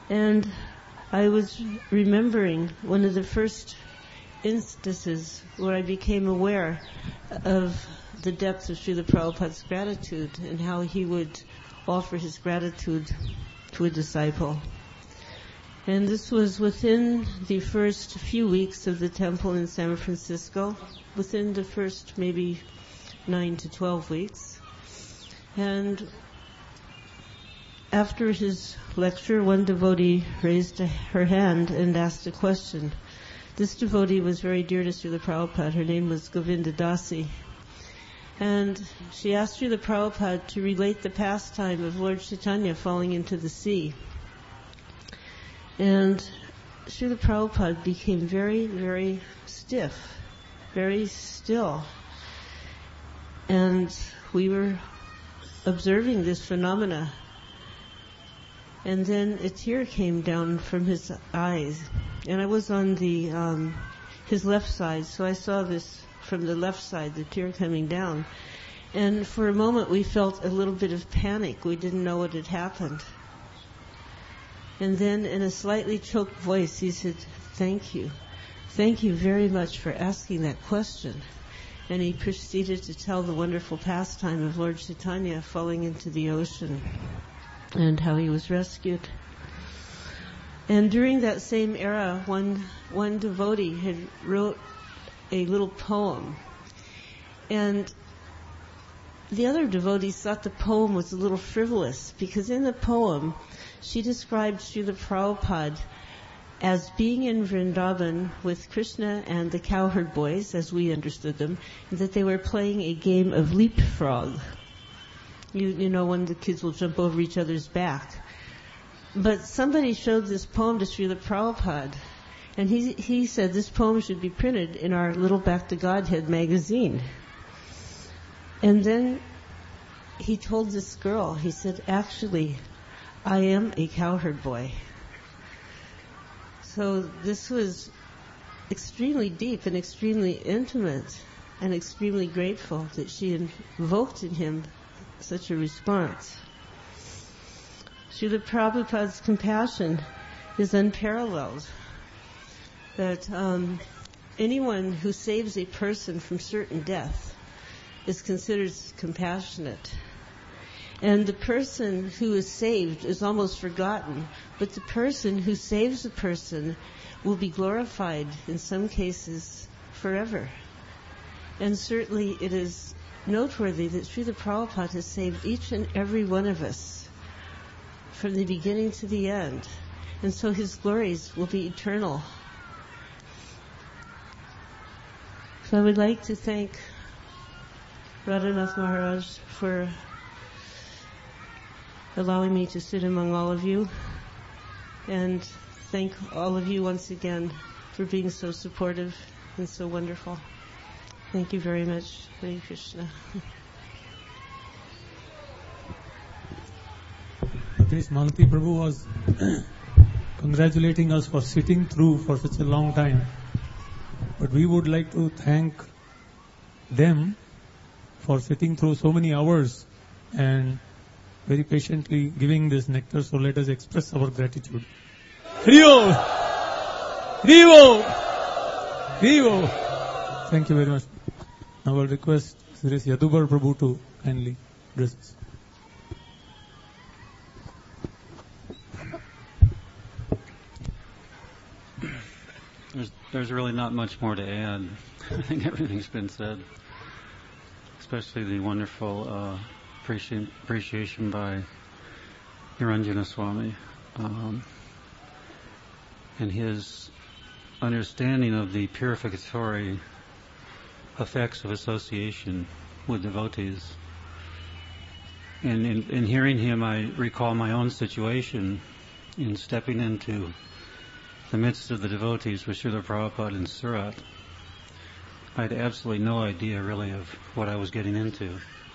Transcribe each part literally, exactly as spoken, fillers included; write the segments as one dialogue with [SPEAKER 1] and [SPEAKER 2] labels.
[SPEAKER 1] And I was remembering one of the first instances where I became aware of the depth of Srila Prabhupada's gratitude and how he would offer his gratitude to a disciple. And this was within the first few weeks of the temple in San Francisco, within the first maybe nine to twelve weeks. And after his lecture, one devotee raised a, her hand and asked a question. This devotee was very dear to Srila Prabhupada. Her name was Govinda Dasi. And she asked Srila Prabhupada to relate the pastime of Lord Chaitanya falling into the sea. And Srila Prabhupada became very, very stiff, very still. And we were observing this phenomena. And then a tear came down from his eyes. And I was on the um, his left side, so I saw this from the left side, the tear coming down. And for a moment we felt a little bit of panic. We didn't know what had happened. And then in a slightly choked voice he said, "Thank you. Thank you very much for asking that question." And he proceeded to tell the wonderful pastime of Lord Chaitanya falling into the ocean and how he was rescued. And during that same era, one one devotee had wrote a little poem. And the other devotees thought the poem was a little frivolous, because in the poem she described Srila Prabhupada as being in Vrindavan with Krishna and the cowherd boys, as we understood them, and that they were playing a game of leapfrog. You, you know, when the kids will jump over each other's back. But somebody showed this poem to Srila Prabhupada, and he he said this poem should be printed in our Little Back to Godhead magazine. And then he told this girl, he said, "Actually, I am a cowherd boy." So this was extremely deep and extremely intimate, and extremely grateful that she invoked in him such a response. Srila Prabhupada's compassion is unparalleled. That um, anyone who saves a person from certain death is considered compassionate. And the person who is saved is almost forgotten, but the person who saves a person will be glorified, in some cases, forever. And certainly it is noteworthy that Srila Prabhupada has saved each and every one of us from the beginning to the end. And so his glories will be eternal. So I would like to thank Radhanath Maharaj for allowing me to sit among all of you, and thank all of you once again for being so supportive and so wonderful. Thank you very much. Hare Krishna.
[SPEAKER 2] This Malati Prabhu was congratulating us for sitting through for such a long time. But we would like to thank them for sitting through so many hours and very patiently giving this nectar. So let us express our gratitude. Hriyo! Hriyo! Hriyo! Thank you very much. Now I will request Sri Yadubar Prabhu to kindly address us.
[SPEAKER 3] There's, there's really not much more to add. I think everything's been said, especially the wonderful uh, appreci- appreciation by Niranjana Swami um, and his understanding of the purificatory effects of association with devotees. And in, in hearing him, I recall my own situation in stepping into the midst of the devotees with Srila Prabhupada in Surat. I had absolutely no idea really of what I was getting into.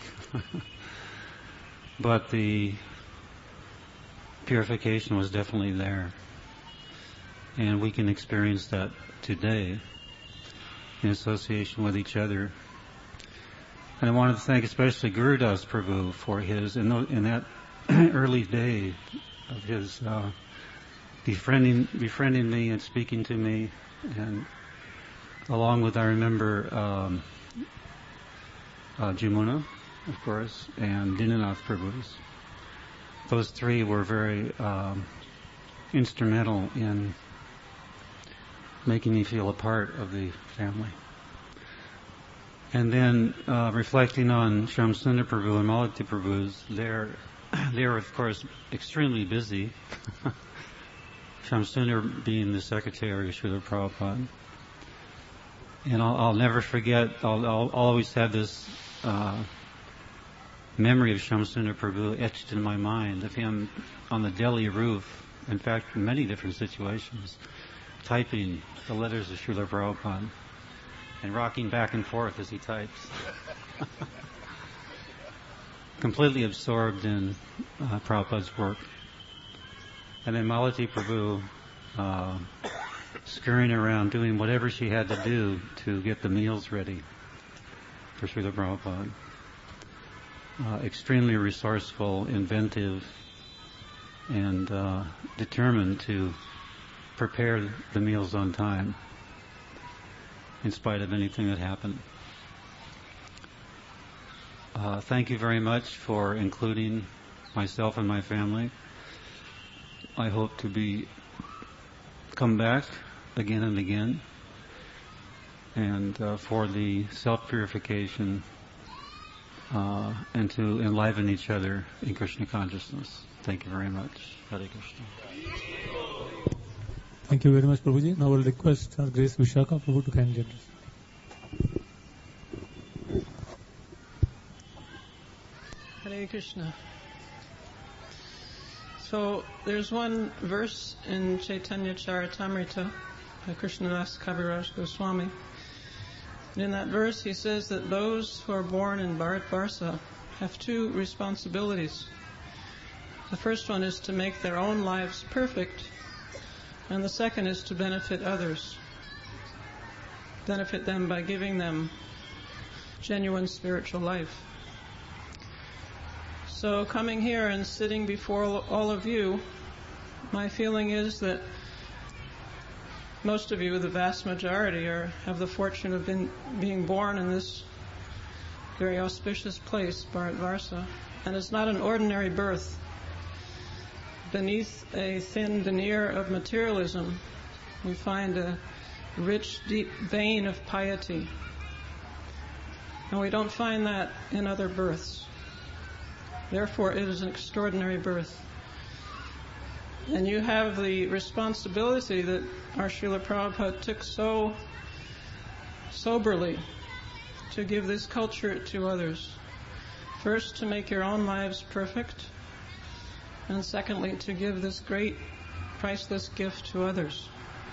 [SPEAKER 3] But the purification was definitely there. And we can experience that today in association with each other. And I wanted to thank especially Gurudas Prabhu for his, in, the, in that early day of his uh, befriending befriending me and speaking to me, and along with I remember um, uh, Jamuna, of course, and Dinanath Prabhu's. Those three were very um, instrumental in making me feel a part of the family. And then uh, reflecting on Shamsundar Prabhu and Malati Prabhu's, they're, they're of course extremely busy. Shamsundar being the secretary of Srila Prabhupada. And I'll, I'll never forget, I'll, I'll always have this uh, memory of Shamsundar Prabhu etched in my mind, of him on the Delhi roof, in fact in many different situations, typing the letters of Srila Prabhupada and rocking back and forth as he types. Completely absorbed in uh, Prabhupada's work. And then Malati Prabhu uh, scurrying around doing whatever she had to do to get the meals ready for Srila Prabhupada. Uh, extremely resourceful, inventive, and uh, determined to prepare the meals on time, in spite of anything that happened. Uh, thank you very much for including myself and my family. I hope to be come back again and again, and uh, for the self-purification uh, and to enliven each other in Krishna consciousness. Thank you very much. Hare Krishna.
[SPEAKER 2] Thank you very much, Prabhuji. Now I will request our Grace Vishaka Prabhu to kindly address.
[SPEAKER 4] Hare Krishna. So there's one verse in Chaitanya Charitamrita by Krishnadas Kaviraj Goswami. And in that verse he says that those who are born in Bharatvarsa have two responsibilities. The first one is to make their own lives perfect, and the second is to benefit others. Benefit them by giving them genuine spiritual life. So coming here and sitting before all of you, my feeling is that most of you, the vast majority, are have the fortune of been, being born in this very auspicious place, Bharatvarsa. And it's not an ordinary birth. Beneath a thin veneer of materialism, we find a rich, deep vein of piety. And we don't find that in other births. Therefore, it is an extraordinary birth. And you have the responsibility that our Srila Prabhupada took so soberly to give this culture to others. First, to make your own lives perfect, and secondly, to give this great, priceless gift to others.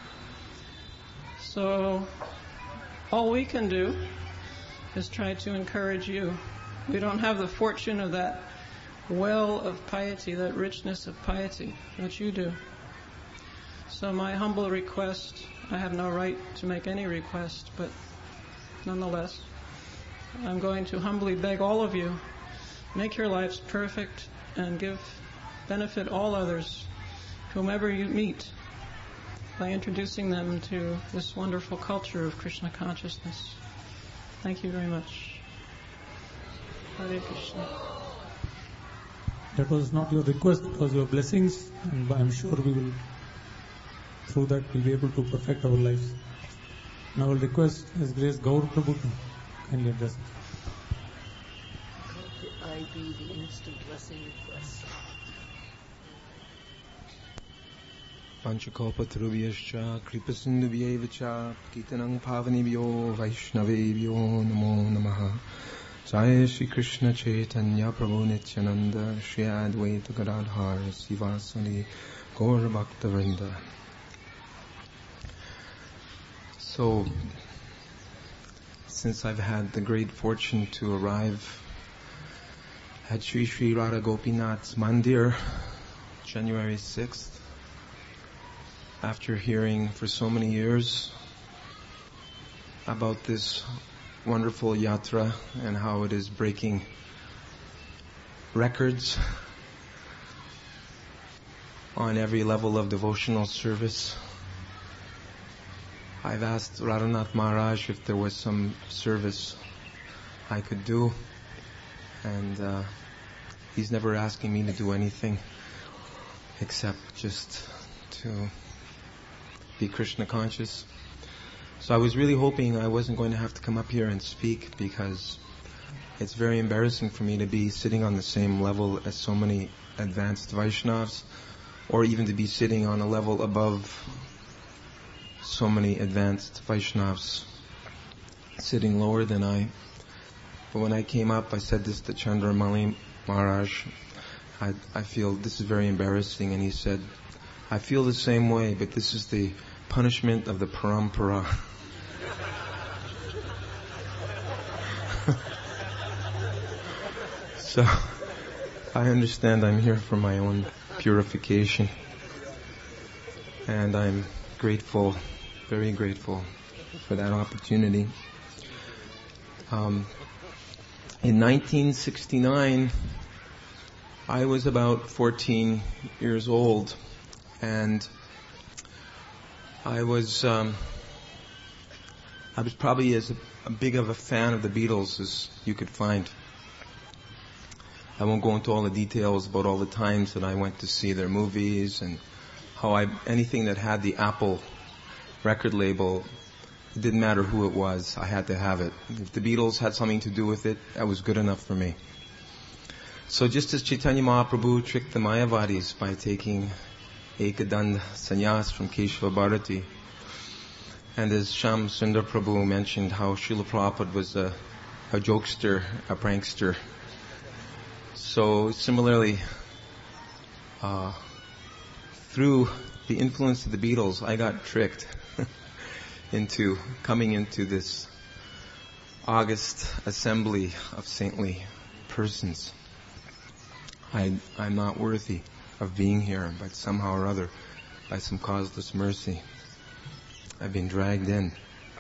[SPEAKER 4] So, all we can do is try to encourage you. We don't have the fortune of that well of piety, that richness of piety, but you do. So my humble request, I have no right to make any request, but nonetheless, I'm going to humbly beg all of you, make your lives perfect and give benefit all others, whomever you meet, by introducing them to this wonderful culture of Krishna consciousness. Thank you very much. Hare Krishna.
[SPEAKER 2] That was not your request, it was your blessings, and I'm sure we will, through that, we'll be able to perfect our lives. Now I will request His Grace Gaur Prabhu to kindly address it.
[SPEAKER 5] Could I be the instant blessing request?
[SPEAKER 6] Panchakalpatarubhyascha kripasindubhyevacha kitanang pavanibhyo vaishnavebhyo namo namaha. Jai Shri Krishna Chaitanya Prabhu Nityananda Shri Advaita Gadadhar Sivasani Gaur Bhaktavrinda. So, since I've had the great fortune to arrive at Shri Shri Radha Gopinath's Mandir, January sixth, after hearing for so many years about this wonderful yatra and how it is breaking records on every level of devotional service. I've asked Radhanath Maharaj if there was some service I could do, and uh, he's never asking me to do anything except just to be Krishna conscious. So I was really hoping I wasn't going to have to come up here and speak, because it's very embarrassing for me to be sitting on the same level as so many advanced Vaishnavas, or even to be sitting on a level above so many advanced Vaishnavas sitting lower than I. But when I came up, I said this to Chandramali Maharaj. I, I feel this is very embarrassing. And he said, I feel the same way, but this is the punishment of the parampara. So, I understand I'm here for my own purification. And I'm grateful, very grateful for that opportunity. Um, in nineteen sixty-nine, I was about fourteen years old, and I was um, I was probably as a, a big of a fan of the Beatles as you could find. I won't go into all the details about all the times that I went to see their movies and how I anything that had the Apple record label. It didn't matter who it was, I had to have it. If the Beatles had something to do with it, that was good enough for me. So just as Chaitanya Mahaprabhu tricked the Mayavadis by taking Ekadand Sannyas from Keshava Bharati, and as Shyam Sundar Prabhu mentioned how Srila Prabhupada was a, a jokester, a prankster. So similarly, uh, through the influence of the Beatles, I got tricked into coming into this august assembly of saintly persons. I, I'm not worthy of being here, but somehow or other, by some causeless mercy, I've been dragged in.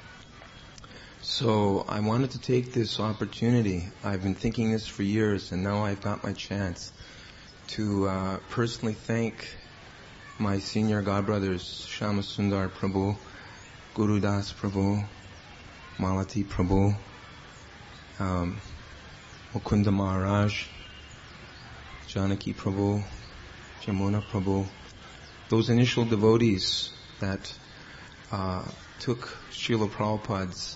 [SPEAKER 6] So I wanted to take this opportunity. I've been thinking this for years, and now I've got my chance to uh, personally thank my senior godbrothers, Shyama Sundar Prabhu, Guru Das Prabhu, Malati Prabhu, um, Mukunda Maharaj, Janaki Prabhu, Jamuna Prabhu, those initial devotees that uh, took Srila Prabhupada's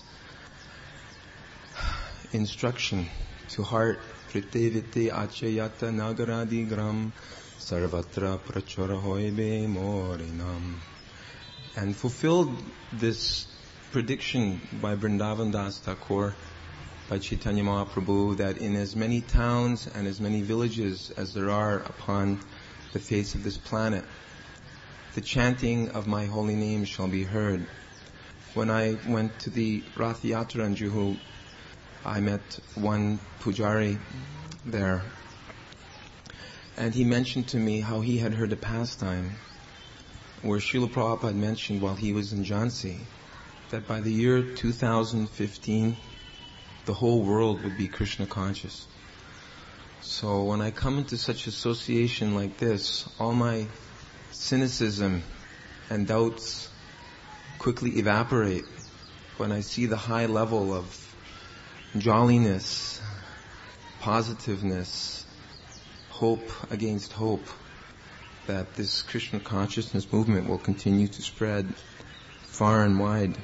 [SPEAKER 6] instruction to heart, Pritevite Achayata Nagaradi Gram Sarvatra Prachara Hoibe Morinam, and fulfilled this prediction by Vrindavan Das Thakur, by Chaitanya Mahaprabhu, that in as many towns and as many villages as there are upon the face of this planet, the chanting of my holy name shall be heard. When I went to the Rath Yatra in Juhu, I met one pujari there, and he mentioned to me how he had heard a pastime where Srila Prabhupada mentioned while he was in Jhansi that by the year two thousand fifteen, the whole world would be Krishna conscious. So when I come into such association like this, all my cynicism and doubts quickly evaporate when I see the high level of jolliness, positiveness, hope against hope, that this Krishna consciousness movement will continue to spread far and wide.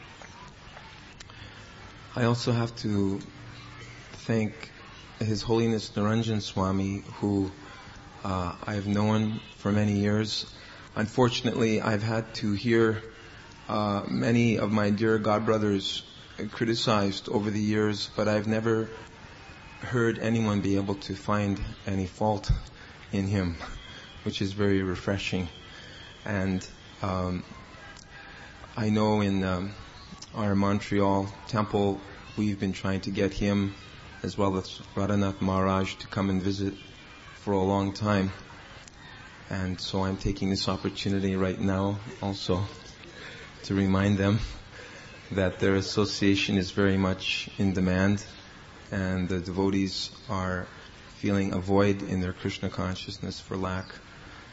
[SPEAKER 6] I also have to thank His Holiness Niranjan Swami, who uh, I've known for many years. Unfortunately, I've had to hear uh, many of my dear godbrothers criticized over the years, but I've never heard anyone be able to find any fault in him, which is very refreshing. And um, I know in um, our Montreal temple, we've been trying to get him, as well as Radhanath Maharaj, to come and visit for a long time. And so I'm taking this opportunity right now also to remind them that their association is very much in demand, and the devotees are feeling a void in their Krishna consciousness for lack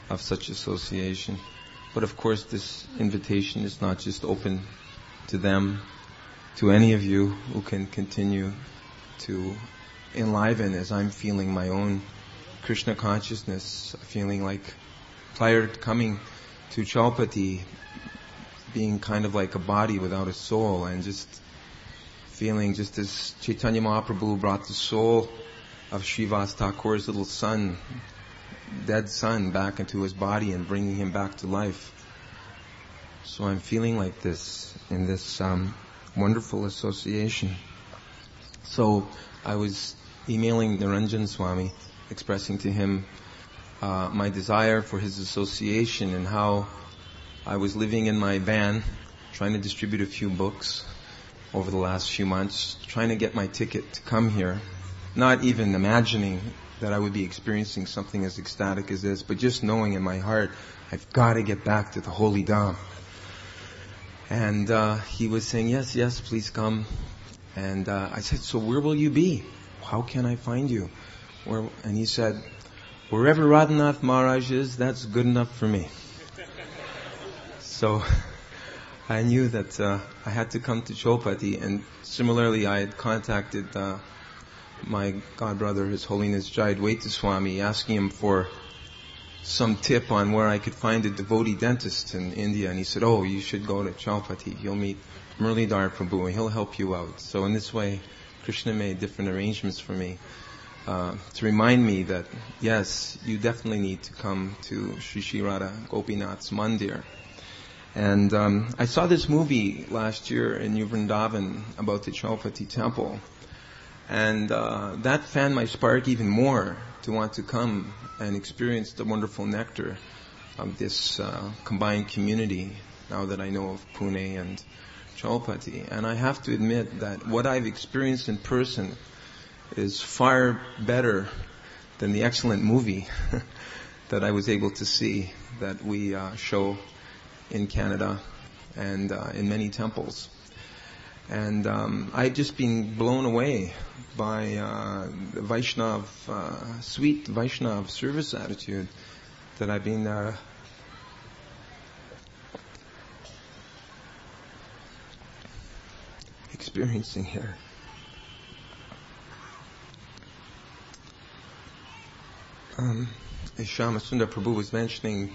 [SPEAKER 6] of such association. But of course, this invitation is not just open to them, to any of you who can continue to enliven as I'm feeling my own Krishna consciousness, feeling like prior to coming to Chaupati, being kind of like a body without a soul, and just feeling just as Chaitanya Mahaprabhu brought the soul of Srivas Thakur's little son, dead son, back into his body and bringing him back to life. So I'm feeling like this in this um, wonderful association. So I was emailing Niranjan Swami, expressing to him uh, my desire for his association and how I was living in my van, trying to distribute a few books over the last few months, trying to get my ticket to come here, not even imagining that I would be experiencing something as ecstatic as this, but just knowing in my heart, I've got to get back to the Holy Dham. And uh, he was saying, yes, yes, please come. And uh, I said, so where will you be? How can I find you? Where? And he said, wherever Radhanath Maharaj is, that's good enough for me. So I knew that uh, I had to come to Chaupati, and similarly I had contacted uh, my godbrother, His Holiness Jayadvaita Swami, asking him for some tip on where I could find a devotee dentist in India, and he said, oh, you should go to Chaupati. You'll meet Muralidhar Prabhu, and he'll help you out. So in this way, Krishna made different arrangements for me uh, to remind me that, yes, you definitely need to come to Sri Sri Radha Gopinath's Mandir. And um, I saw this movie last year in New Vrindavan about the Chaupati temple. And uh, that fanned my spark even more to want to come and experience the wonderful nectar of this uh, combined community now that I know of Pune and Chaupati. And I have to admit that what I've experienced in person is far better than the excellent movie that I was able to see that we uh, show in Canada and uh, in many temples. And um, I've just been blown away by uh, the Vaishnav, uh, sweet Vaishnav service attitude that I've been uh, experiencing here. Um, as Shyamasundar Prabhu was mentioning,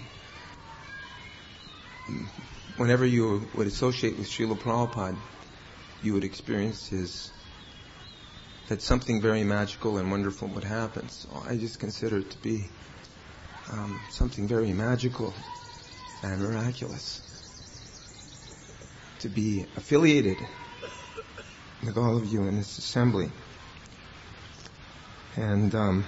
[SPEAKER 6] whenever you would associate with Srila Prabhupada, you would experience his, that something very magical and wonderful would happen. So I just consider it to be um, something very magical and miraculous to be affiliated with all of you in this assembly. And um,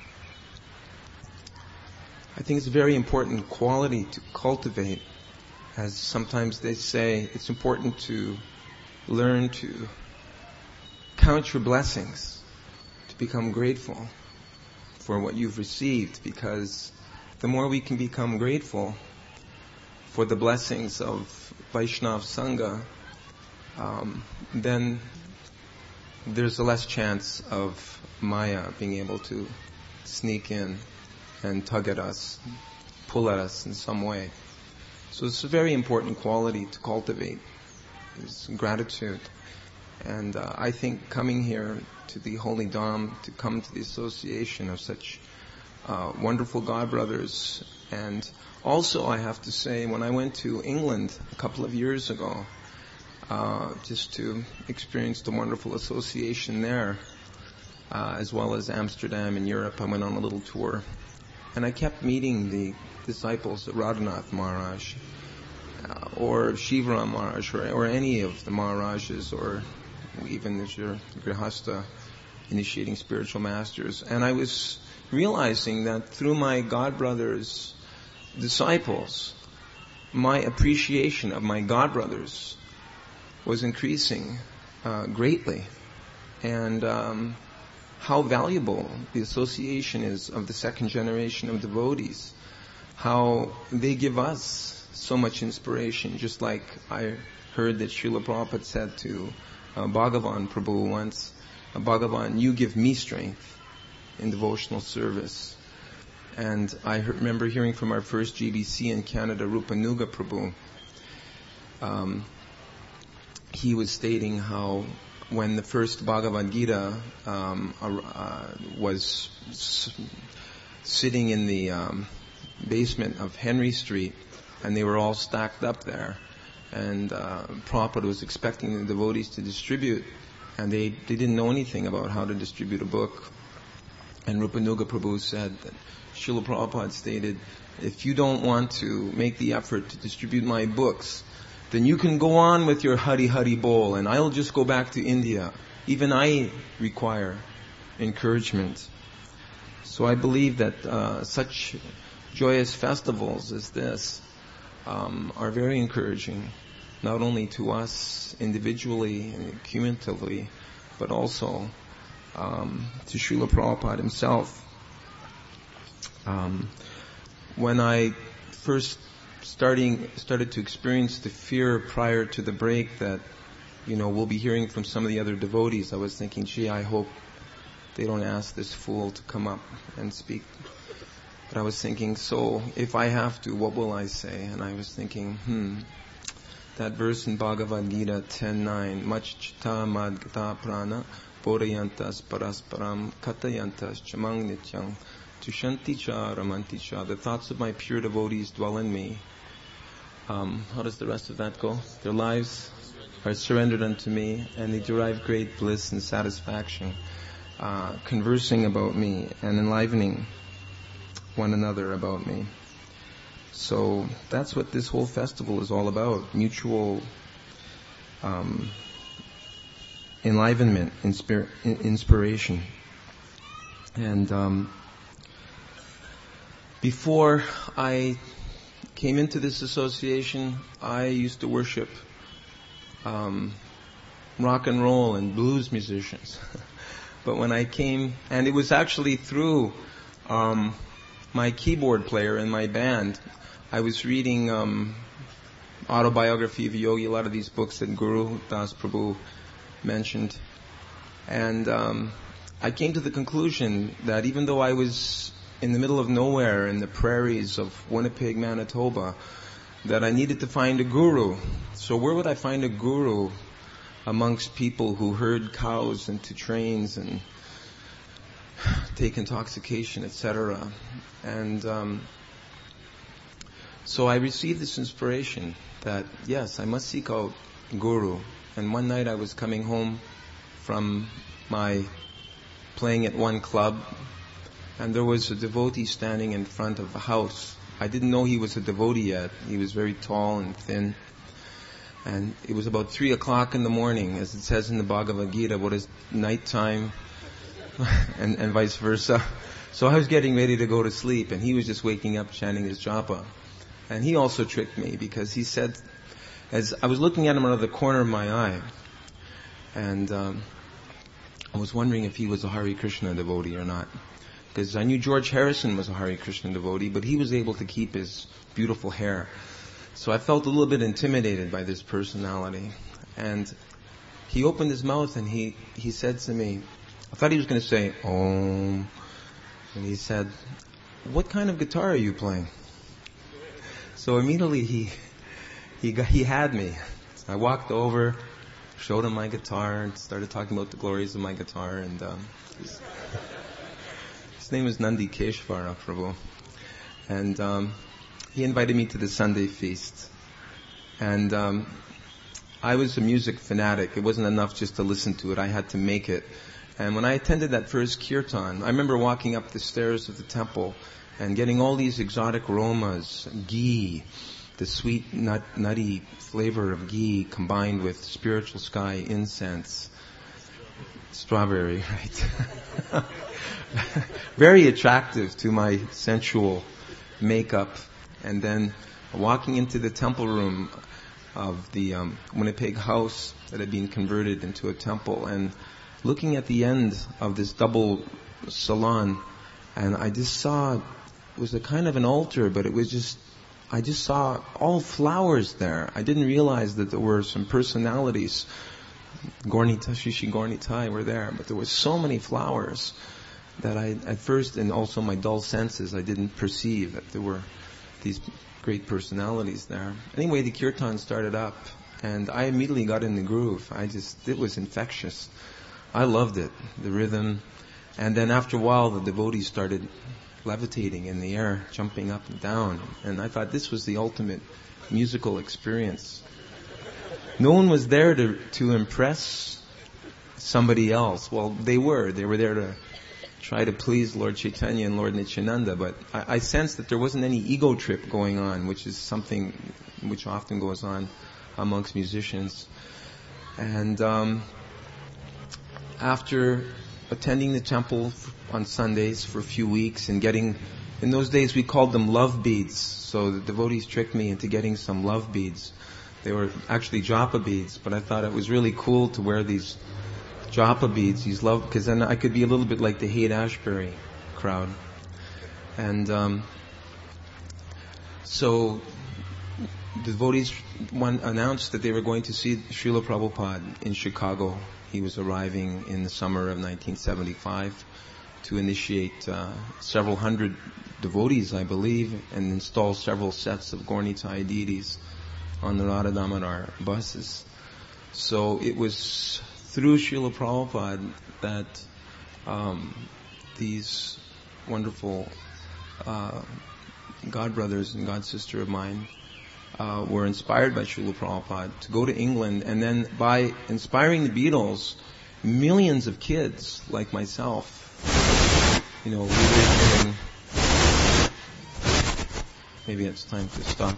[SPEAKER 6] I think it's a very important quality to cultivate. As sometimes they say, it's important to learn to count your blessings, to become grateful for what you've received, because the more we can become grateful for the blessings of Vaishnav Sangha, um, then there's a less chance of Maya being able to sneak in and tug at us, pull at us in some way. So it's a very important quality to cultivate, is gratitude. And uh, I think coming here to the Holy Dham, to come to the association of such uh, wonderful godbrothers, and also I have to say, when I went to England a couple of years ago, uh, just to experience the wonderful association there, uh, as well as Amsterdam and Europe, I went on a little tour. And I kept meeting the disciples of Radhanath Maharaj, uh, or Shivaram Maharaj, or, or any of the Maharajas, or even as your Grihastha initiating spiritual masters. And I was realizing that through my godbrothers' disciples, my appreciation of my godbrothers was increasing uh, greatly. And um, how valuable the association is of the second generation of devotees. How they give us so much inspiration, just like I heard that Srila Prabhupada said to uh, Bhagavan Prabhu once, uh, Bhagavan, you give me strength in devotional service. And I he- remember hearing from our first G B C in Canada, Rupanuga Prabhu. Um, he was stating how when the first Bhagavad Gita um, uh, was s- sitting in the um, basement of Henry Street, and they were all stacked up there, and uh, Prabhupada was expecting the devotees to distribute, and they, they didn't know anything about how to distribute a book. And Rupanuga Prabhu said that Srila Prabhupada stated, if you don't want to make the effort to distribute my books, then you can go on with your Hari Hari Bol, and I'll just go back to India. Even I require encouragement. So I believe that uh, such joyous festivals as this um, are very encouraging, not only to us individually and cumulatively, but also um, to Srila Prabhupada himself. Um, when I first starting started to experience the fear prior to the break that, you know, we'll be hearing from some of the other devotees, I was thinking, gee, I hope they don't ask this fool to come up and speak. But I was thinking, so if I have to, what will I say? And I was thinking, hmm, that verse in Bhagavad Gita ten nine, Machchita madgata prana bodayantas parasparam katayantas chamang nityang tushanti cha ramanti cha. The thoughts of my pure devotees dwell in me. Um, how does the rest of that go? Their lives are surrendered unto me, and they derive great bliss and satisfaction, uh, conversing about me and enlivening one another about me. So that's what this whole festival is all about: mutual um, enlivenment, inspir- inspiration. And um, before I came into this association, I used to worship um, rock and roll and blues musicians. But when I came, and it was actually through um, my keyboard player in my band, I was reading um, Autobiography of a Yogi, a lot of these books that Guru Das Prabhu mentioned. And um, I came to the conclusion that even though I was in the middle of nowhere in the prairies of Winnipeg, Manitoba, that I needed to find a guru. So where would I find a guru amongst people who herd cows into trains and take intoxication, et cetera? And um, so I received this inspiration that, yes, I must seek out guru. And one night I was coming home from my playing at one club, and there was a devotee standing in front of a house. I didn't know he was a devotee yet. He was very tall and thin. And it was about three o'clock in the morning, as it says in the Bhagavad Gita, what is nighttime, and, and vice versa. So I was getting ready to go to sleep, and he was just waking up chanting his japa. And he also tricked me, because he said, as I was looking at him out of the corner of my eye, and um, I was wondering if he was a Hare Krishna devotee or not. Because I knew George Harrison was a Hare Krishna devotee, but he was able to keep his beautiful hair. So I felt a little bit intimidated by this personality. And he opened his mouth and he, he said to me, I thought he was going to say, Om. And he said, what kind of guitar are you playing? So immediately he, he, got, he had me. I walked over, showed him my guitar, and started talking about the glories of my guitar. And um, his name is Nandi Keshvara Prabhu. And um, he invited me to the Sunday feast. And um, I was a music fanatic. It wasn't enough just to listen to it. I had to make it. And when I attended that first kirtan, I remember walking up the stairs of the temple and getting all these exotic aromas, ghee, the sweet, nut, nutty flavor of ghee combined with spiritual sky incense. Strawberry, right? Very attractive to my sensual makeup. And then walking into the temple room of the um, Winnipeg house that had been converted into a temple, and looking at the end of this double salon, and I just saw, it was a kind of an altar, but it was just, I just saw all flowers there. I didn't realize that there were some personalities. Gornita, Shishi Gornitai were there, but there were so many flowers. that I, at first, and also my dull senses, I didn't perceive that there were these great personalities there. Anyway, the kirtan started up, and I immediately got in the groove. I just, it was infectious. I loved it, the rhythm. And then after a while, the devotees started levitating in the air, jumping up and down. And I thought this was the ultimate musical experience. No one was there to, to impress somebody else. Well, they were. They were there to try to please Lord Chaitanya and Lord Nityananda. But I, I sensed that there wasn't any ego trip going on, which is something which often goes on amongst musicians. And um, after attending the temple on Sundays for a few weeks and getting, in those days we called them love beads. So the devotees tricked me into getting some love beads. They were actually japa beads, but I thought it was really cool to wear these japa beads, these love, because then I could be a little bit like the Haight-Ashbury crowd. And um, so the devotees one announced that they were going to see Srila Prabhupada in Chicago. He was arriving in the summer of nineteen seventy-five to initiate uh, several hundred devotees, I believe, and install several sets of Gaura-Nitai deities on the Radha Damodar buses. So it was through Srila Prabhupada that um, these wonderful uh, God brothers and God sister of mine uh, were inspired by Srila Prabhupada to go to England, and then by inspiring the Beatles, millions of kids like myself, you know, we were hearing, maybe it's time to stop.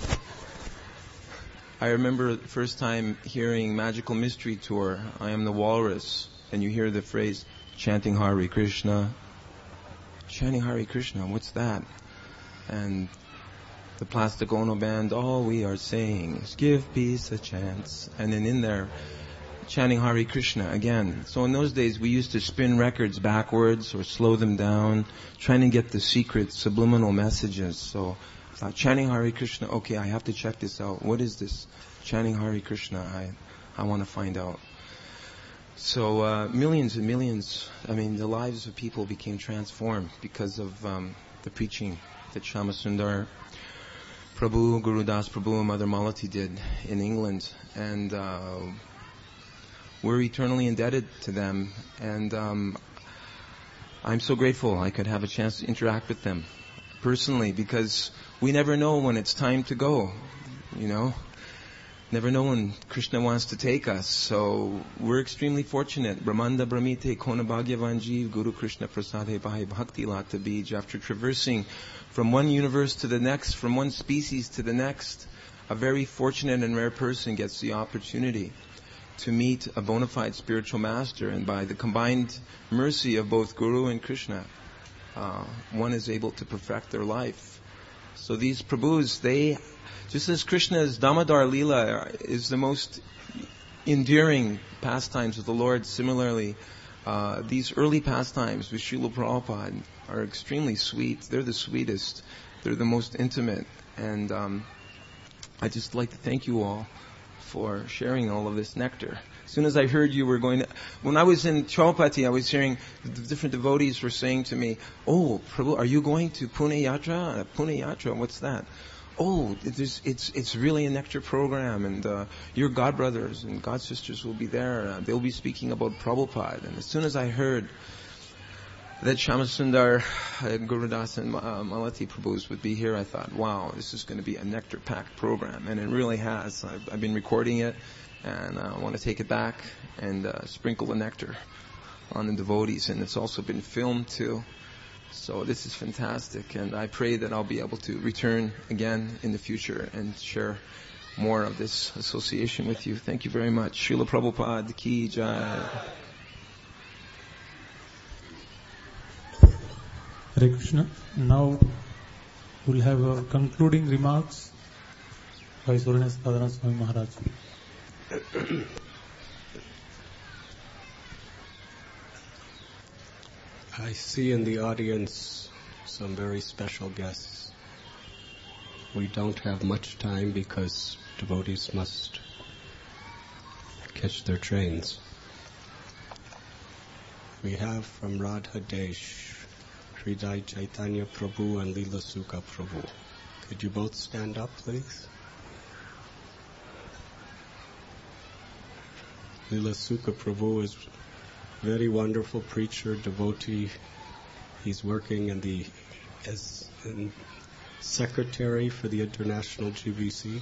[SPEAKER 6] I remember the first time hearing Magical Mystery Tour, I Am the Walrus, and you hear the phrase, chanting Hare Krishna. Chanting Hare Krishna, what's that? And the Plastic Ono Band, all we are saying is give peace a chance. And then in there, chanting Hare Krishna again. So in those days, we used to spin records backwards or slow them down, trying to get the secret subliminal messages. So Uh, chanting Hare Krishna, okay, I have to check this out. What is this? Chanting Hare Krishna, I I want to find out. So uh, millions and millions, I mean, the lives of people became transformed because of um, the preaching that Shyamasundar Prabhu, Guru Das Prabhu, and Mother Malati did in England. And uh, we're eternally indebted to them. And um, I'm so grateful I could have a chance to interact with them personally, because we never know when it's time to go, you know. Never know when Krishna wants to take us. So we're extremely fortunate. Brahmanda Brahmite Kona Bhagyavan Jeev Guru Krishna Prasade Bhai Bhakti Lata Bij. After traversing from one universe to the next, from one species to the next, a very fortunate and rare person gets the opportunity to meet a bona fide spiritual master. And by the combined mercy of both Guru and Krishna, uh, one is able to perfect their life. So these Prabhus, they, just as Krishna's Damodar Leela is the most endearing pastimes of the Lord, similarly, uh, these early pastimes with Srila Prabhupada are extremely sweet. They're the sweetest. They're the most intimate. And um, I just like to thank you all for sharing all of this nectar. As soon as I heard you were going to... When I was in Chowpatty, I was hearing the different devotees were saying to me, "Oh, Prabhu, are you going to Pune Yatra? Pune Yatra, what's that?" Oh, it's it's it's really a nectar program, and uh, your god brothers and god sisters will be there. Uh, they'll be speaking about Prabhupada. And as soon as I heard that Shyamasundar, uh, Gurudas, and uh, Malati Prabhus would be here, I thought, wow, this is going to be a nectar-packed program, and it really has. I've, I've been recording it, and uh, I want to take it back and uh, sprinkle the nectar on the devotees, and it's also been filmed too. So this is fantastic, and I pray that I'll be able to return again in the future and share more of this association with you. Thank you very much. Srila Prabhupada Ki Jai.
[SPEAKER 2] Hare Krishna. Now we'll have uh, concluding remarks by Surya Sadhana Swami Maharaj.
[SPEAKER 7] I see in the audience some very special guests. We don't have much time because devotees must catch their trains. we have from Radhadesh, Sridhar Chaitanya Prabhu and Leela Sukha Prabhu. Could you both stand up, please? Leela Sukha Prabhu is a very wonderful preacher, devotee. He's working in the as in secretary for the International G B C.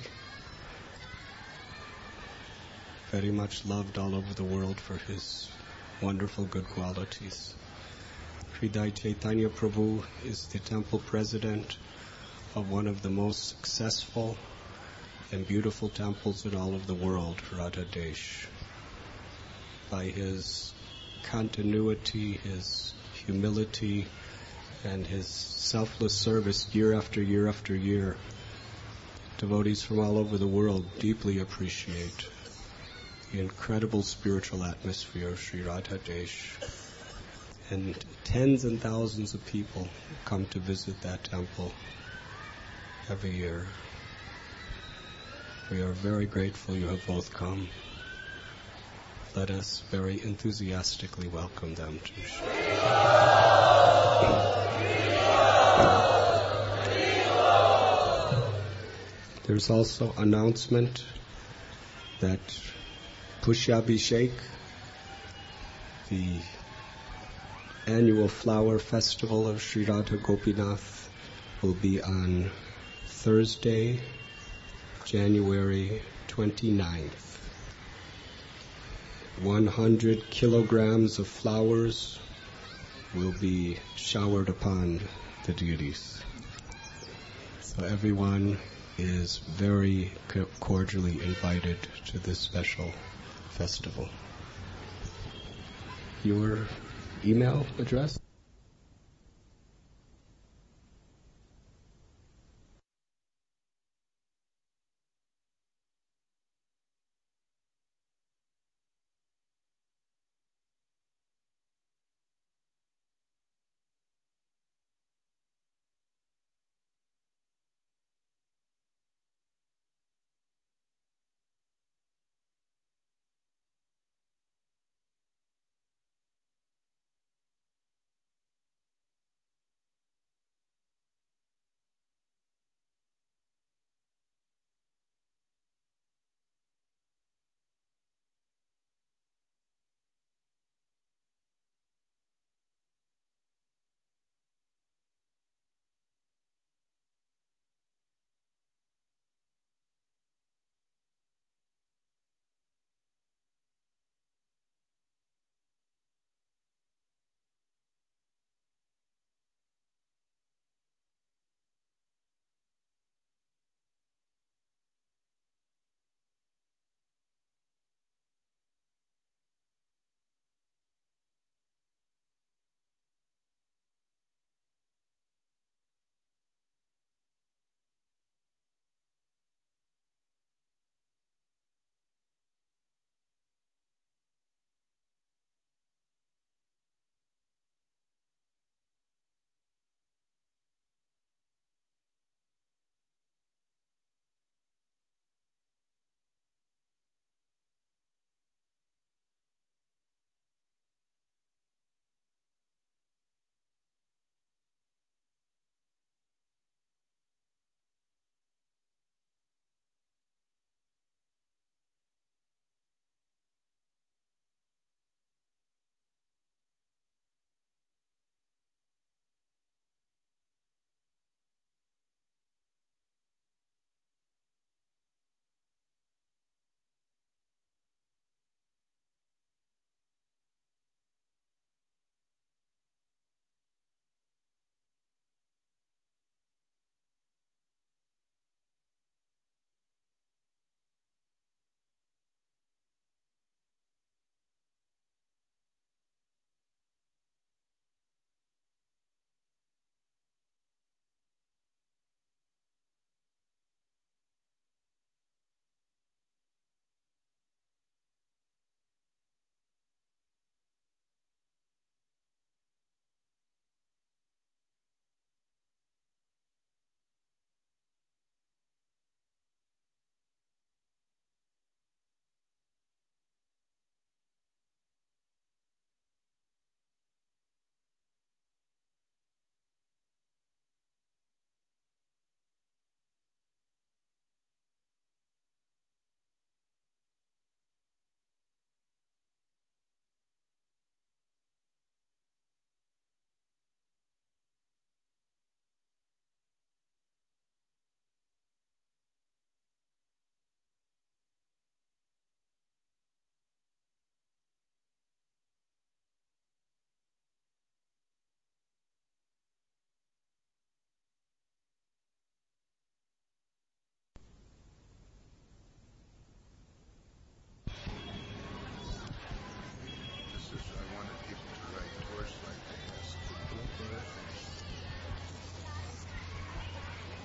[SPEAKER 7] Very much loved all over the world for his wonderful good qualities. Sridhar Chaitanya Prabhu is the temple president of one of the most successful and beautiful temples in all of the world, Radhadesh. By his continuity, his humility, and his selfless service year after year after year, devotees from all over the world deeply appreciate the incredible spiritual atmosphere of Sri Radhadesh. And tens and thousands of people come to visit that temple every year. We are very grateful you have both come. Let us very enthusiastically welcome them to Sri. There's also announcement that Pushyabhishek, the annual flower festival of Sri Radha Gopinath, will be on Thursday, January twenty-ninth. one hundred kilograms of flowers will be showered upon the deities. So everyone is very cordially invited to this special festival. Your email address?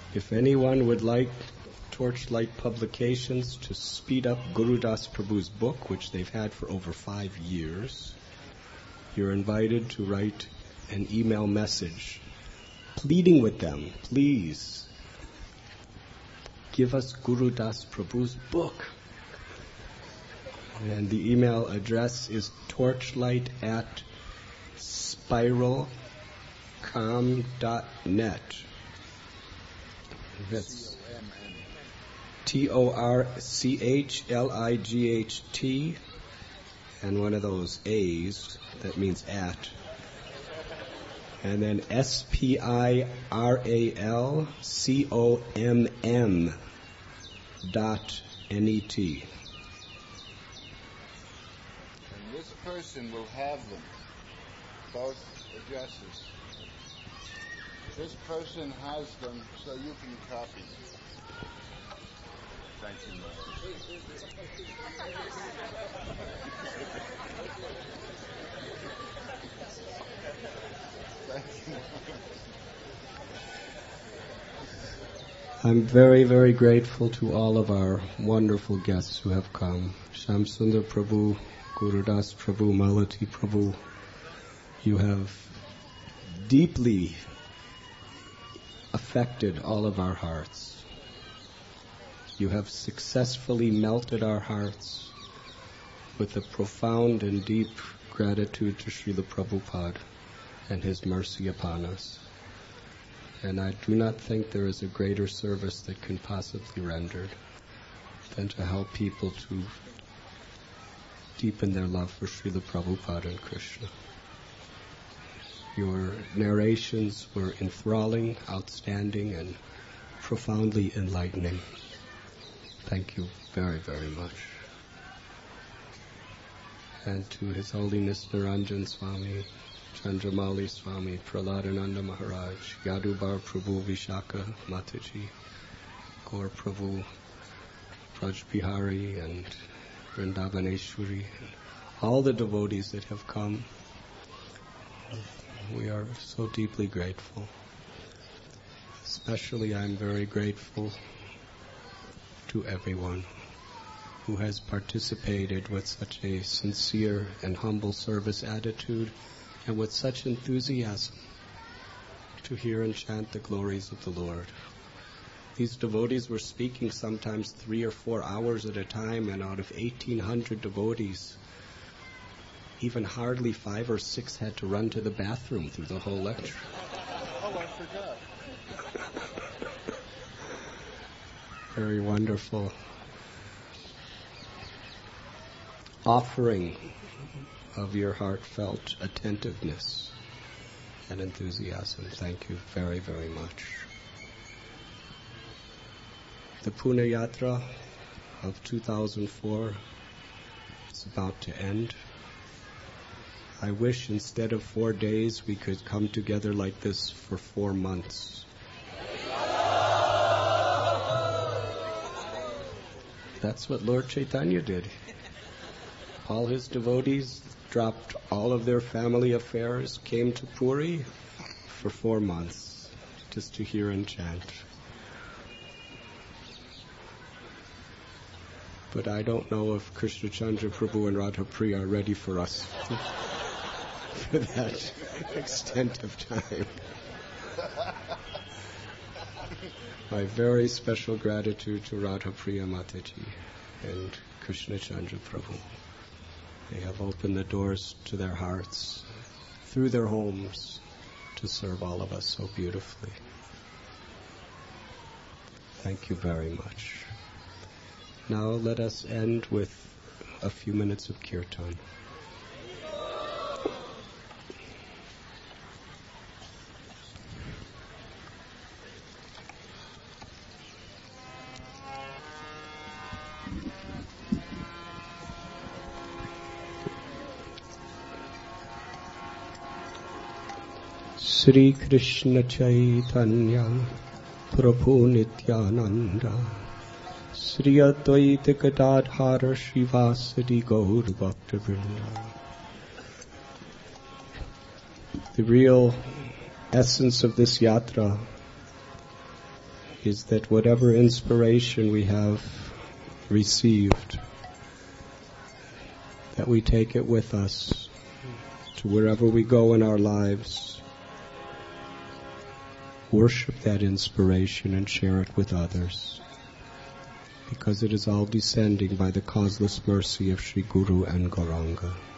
[SPEAKER 7] If anyone would like Torchlight Publications to speed up Gurudas Prabhu's book, which they've had for over five years, you're invited to write an email message pleading with them, please give us Gurudas Prabhu's book. And the email address is torchlight at spiralcom dot net. That's T O R C H L I G H T and one of those A's that means at. And then S P I R A L C O M M dot N E T.
[SPEAKER 8] And this person will have them, both addresses. This person has them, so you can copy them. Thank you, Lord. Thank you.
[SPEAKER 7] I'm very, very grateful to all of our wonderful guests who have come. Shamsundar Prabhu, Gurudas Prabhu, Malati Prabhu. You have deeply affected all of our hearts. You have successfully melted our hearts with a profound and deep gratitude to Srila Prabhupada and his mercy upon us. And I do not think there is a greater service that can possibly be rendered than to help people to deepen their love for Srila Prabhupada and Krishna. Your narrations were enthralling, outstanding, and profoundly enlightening. Thank you very, very much. And to His Holiness Niranjan Swami, Chandramali Swami, Praladananda Maharaj, Yadubar Prabhu Vishaka Mataji, Gaur Prabhu, Braj Bihari, and Vrindavaneshwari, all the devotees that have come. We are so deeply grateful. Especially I'm very grateful to everyone who has participated with such a sincere and humble service attitude and with such enthusiasm to hear and chant the glories of the Lord. These devotees were speaking sometimes three or four hours at a time, and out of eighteen hundred devotees, even hardly five or six had to run to the bathroom through the whole lecture.
[SPEAKER 8] Oh, I forgot.
[SPEAKER 7] Very wonderful offering of your heartfelt attentiveness and enthusiasm. Thank you very, very much. The Pune Yatra of two thousand four is about to end. I wish instead of four days we could come together like this for four months. That's what Lord Chaitanya did. All his devotees dropped all of their family affairs, came to Puri for four months just to hear and chant. But I don't know if Krishna Chandra Prabhu and Radha Priya are ready for us for that extent of time. My very special gratitude to Radha Priya Mataji and Krishna Chandra Prabhu. They have opened the doors to their hearts, through their homes, to serve all of us so beautifully. Thank you very much. Now let us end with a few minutes of kirtan. Sri Krishna Chaitanya Prabhu Nityananda Sri Advaita Gadadhara Srivasadi Gaur Bhakta Vrinda. The real essence of this yatra is that whatever inspiration we have received, that we take it with us to wherever we go in our lives, worship that inspiration and share it with others, because it is all descending by the causeless mercy of Sri Guru and Gauranga.